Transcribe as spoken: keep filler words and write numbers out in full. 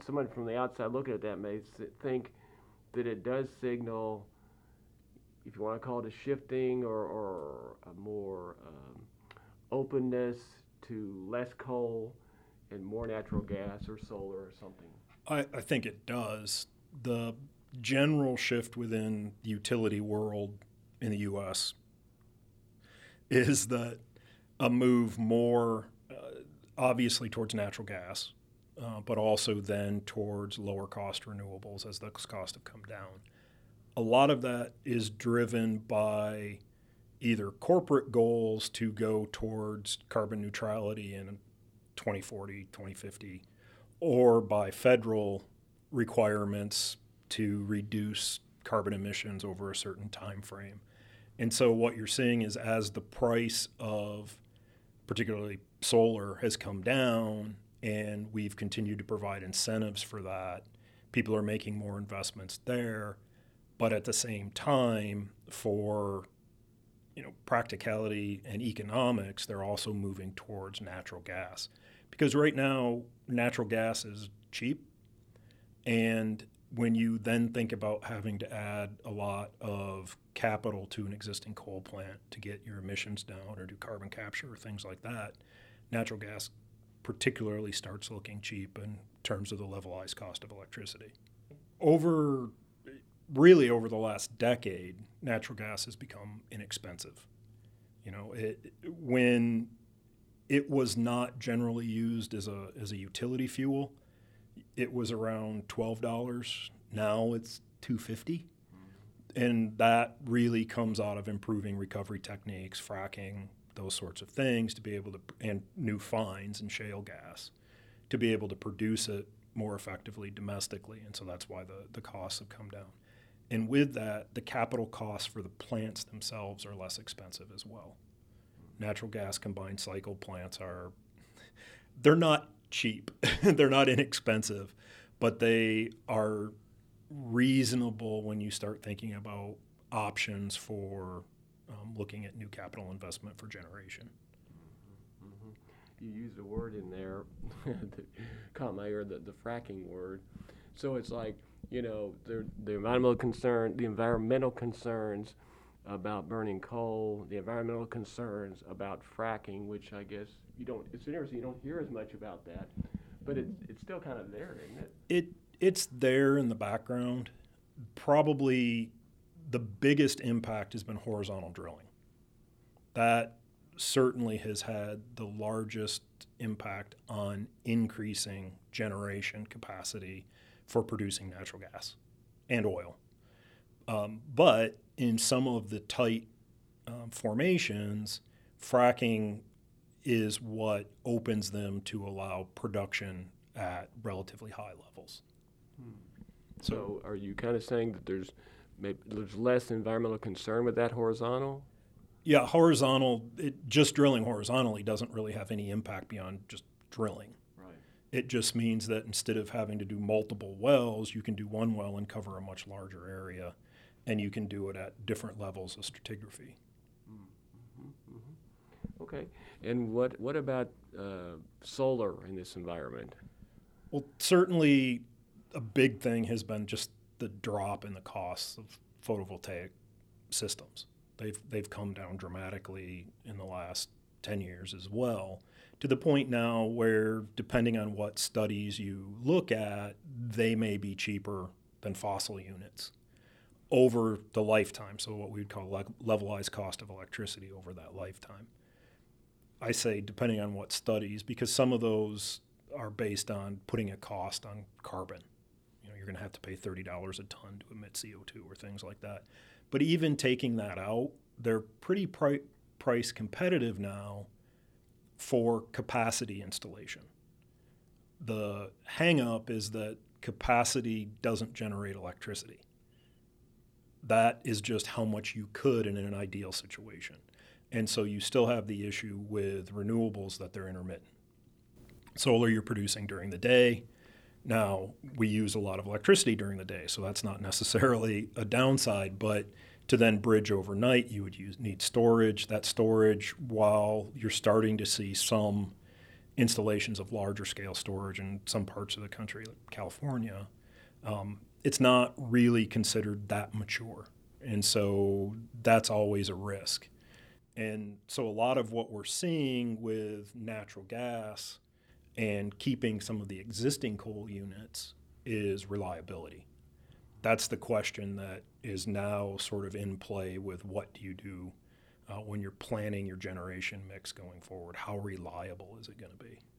someone from the outside looking at that may think that it does signal, if you want to call it a shifting or, or a more um, openness to less coal and more natural gas or solar or something. I, I think it does. The general shift within the utility world in the U S is that a move more uh, obviously towards natural gas, uh, but also then towards lower cost renewables as those costs have come down. A lot of that is driven by either corporate goals to go towards carbon neutrality in twenty forty, twenty fifty, or by federal requirements to reduce carbon emissions over a certain time frame. And so what you're seeing is as the price of particularly solar has come down and we've continued to provide incentives for that, people are making more investments there. But at the same time, for you know practicality and economics, they're also moving towards natural gas. Because right now, natural gas is cheap. And when you then think about having to add a lot of capital to an existing coal plant to get your emissions down or do carbon capture or things like that, natural gas particularly starts looking cheap in terms of the levelized cost of electricity. Over, really over the last decade, natural gas has become inexpensive. You know, it, when it was not generally used as a as a utility fuel, it was around twelve dollars. Now it's two dollars and fifty cents. And that really comes out of improving recovery techniques, fracking, those sorts of things to be able to, and new finds in shale gas, to be able to produce it more effectively domestically. And so that's why the, the costs have come down. And with that, the capital costs for the plants themselves are less expensive as well. Natural gas combined cycle plants are, they're not cheap. They're not inexpensive, but they are reasonable when you start thinking about options for um, looking at new capital investment for generation. Mm-hmm. You used a word in there that caught my ear, the, the fracking word. So it's like, you know, the, the environmental concern, the environmental concerns about burning coal, the environmental concerns about fracking, which I guess you don't, it's interesting, you don't hear as much about that, but it, it's still kind of there, isn't it? It It's there in the background. Probably the biggest impact has been horizontal drilling. That certainly has had the largest impact on increasing generation capacity for producing natural gas and oil. Um, but in some of the tight um, formations, fracking is what opens them to allow production at relatively high levels. Hmm. So, so are you kind of saying that there's maybe there's less environmental concern with that horizontal? Yeah, horizontal, it, just drilling horizontally doesn't really have any impact beyond just drilling. Right. It just means that instead of having to do multiple wells, you can do one well and cover a much larger area, and you can do it at different levels of stratigraphy. Mm-hmm, mm-hmm. Okay. And what, what about uh, solar in this environment? Well, certainly a big thing has been just the drop in the costs of photovoltaic systems. They've they've come down dramatically in the last ten years as well, to the point now where, depending on what studies you look at, they may be cheaper than fossil units over the lifetime, so what we would call le- levelized cost of electricity over that lifetime. I say depending on what studies, because some of those are based on putting a cost on carbon. You know, you're going to have to pay thirty dollars a ton to emit C O two or things like that. But even taking that out, they're pretty pri- price competitive now for capacity installation. The hang up is that capacity doesn't generate electricity. That is just how much you could in an ideal situation. And so you still have the issue with renewables that they're intermittent. Solar you're producing during the day. Now, we use a lot of electricity during the day, so that's not necessarily a downside, but to then bridge overnight, you would use, need storage. That storage, while you're starting to see some installations of larger scale storage in some parts of the country, like California, um, it's not really considered that mature. And so that's always a risk. And so a lot of what we're seeing with natural gas and keeping some of the existing coal units is reliability. That's the question that is now sort of in play with what do you do uh, when you're planning your generation mix going forward. How reliable is it going to be?